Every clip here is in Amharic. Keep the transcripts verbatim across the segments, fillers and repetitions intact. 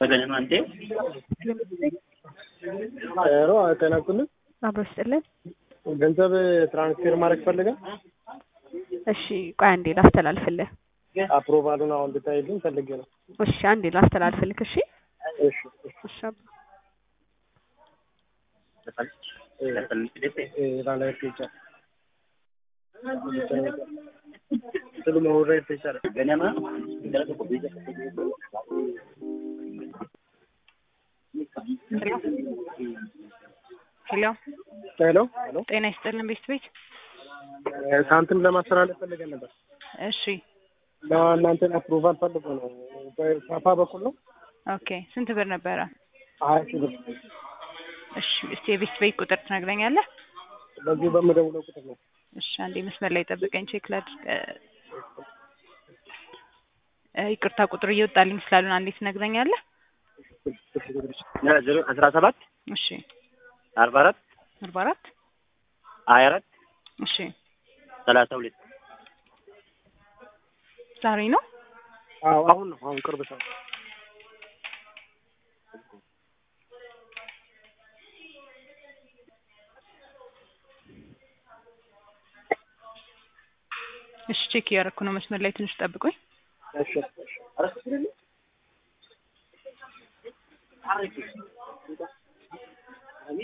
በገነማ አንተ ሮ አተናኩል አብሮስጥልን ገንዘብ ትራንስፈር ማድረግ ፈልጋ እሺ ቆይ አንዴ ላስተላልፍልህ አፕሮቫሉን አሁን ልታይልኝ ፈልጌ ነው እሺ አንዴ ላስተላልፍልህ እሺ እሺ እሺ ራላ ፍሪቻ ስለ መውረድ ተቻለ ገነማ እንደረከው ቢዘ ሄሎ ሄሎ ጤና ይስጥልን ቤት ቤት ሳንቲም ለማስተላለፍ ፈልገን ነበር እሺ ለእናንተ አፕሮቫል ፈልጎ ነው በሳፋ በኩል ነው ኦኬ ስንት ብር ነበረ አይ ሺህ ብር እሺ እስቲ የቤት ቤት ቁጥር ትነግረኛለህ በዚህ በመደውለው ቁጥር ነው እሺ አንዴ መስመር ላይ ጠብቀኝ ቼክ ላድርግ ይቅርታ ቁጥር እየወጣልኝ ስላልሆነ አንዴ ትነግረኛለህ አስራ ሰባት እሺ አርባ አራት አርባ አራት ሀያ አራት እሺ ሰላሳ ሁለት ዛሬ ነው አዎ አሁን ነው አሁን ቅርብ ሰዓት እሺ ቼክ ያደረኩ ነው መስመር ላይ ትንሽ ጠብቁኝ እሺ አረስኩልኝ አረክ አሚ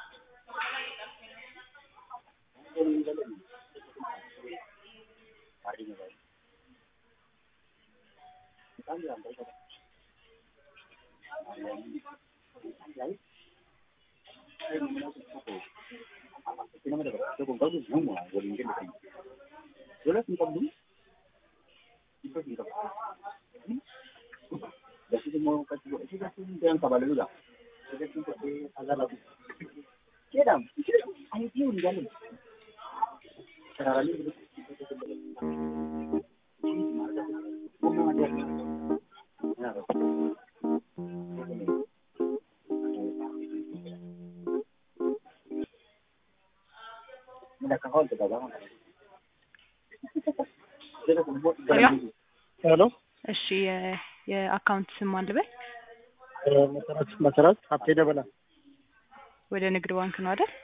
ሄሎ እሺ የአካውንት ስም አልበል መሰረት መሰረት ሀብቴ ደበላ ወደ ንግድ ባንክ ነው አይደል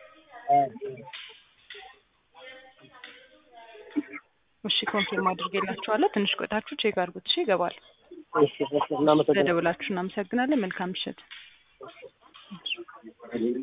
እሺ ኮንፊርም አድርጌላችኋለሁ ትንሽ ቆይታችሁ ቼክ አድርጉት እሺ ይገባል እሺ እሺ እናመሰግናለን ለደውላችሁ እናመሰግናለን መልካም ምሽት